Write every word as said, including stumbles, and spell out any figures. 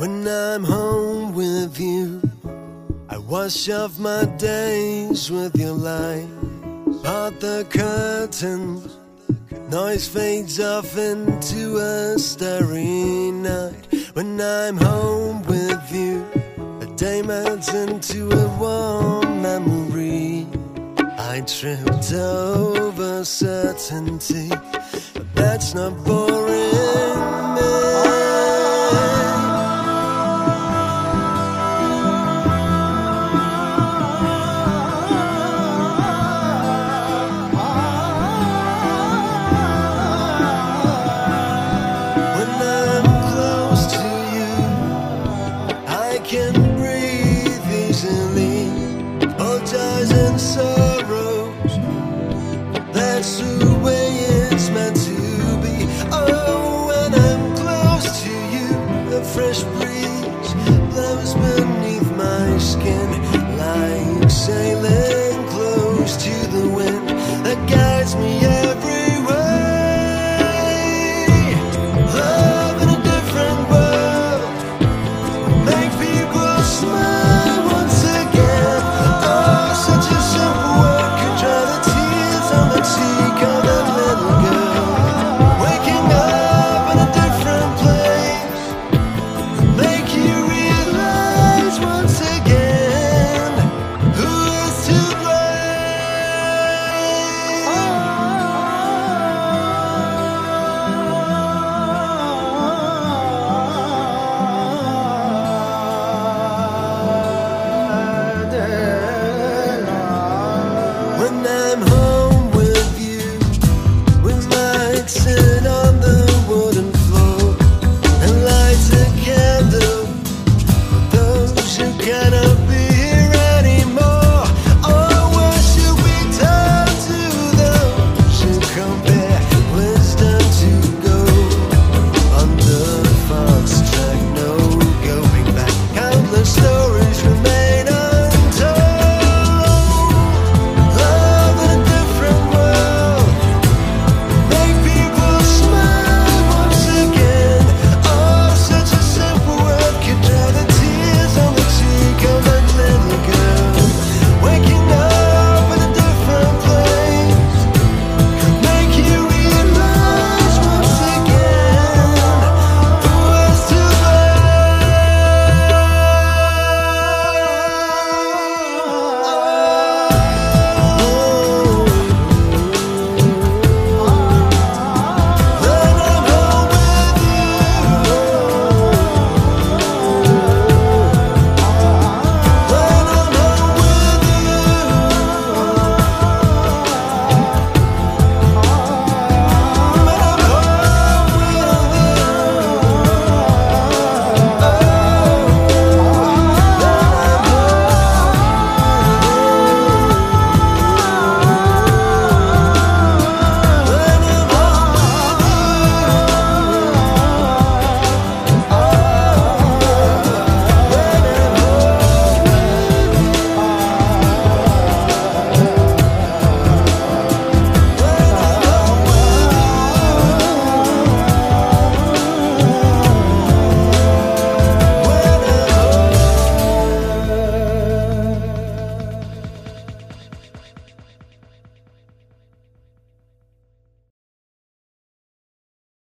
When I'm home with you, I wash off my days with your light. Part the curtains, noise fades off into a starry night. When I'm home with you, a day melts into a warm memory. I tripped over certainty, but that's not boring me. Can breathe easily, all joys and sorrows. That's the way it's meant to be. Oh, when I'm close to you, a fresh breeze blows beneath my skin, like sailing close to the wind that guides me every way. Love in a different world, make people smile.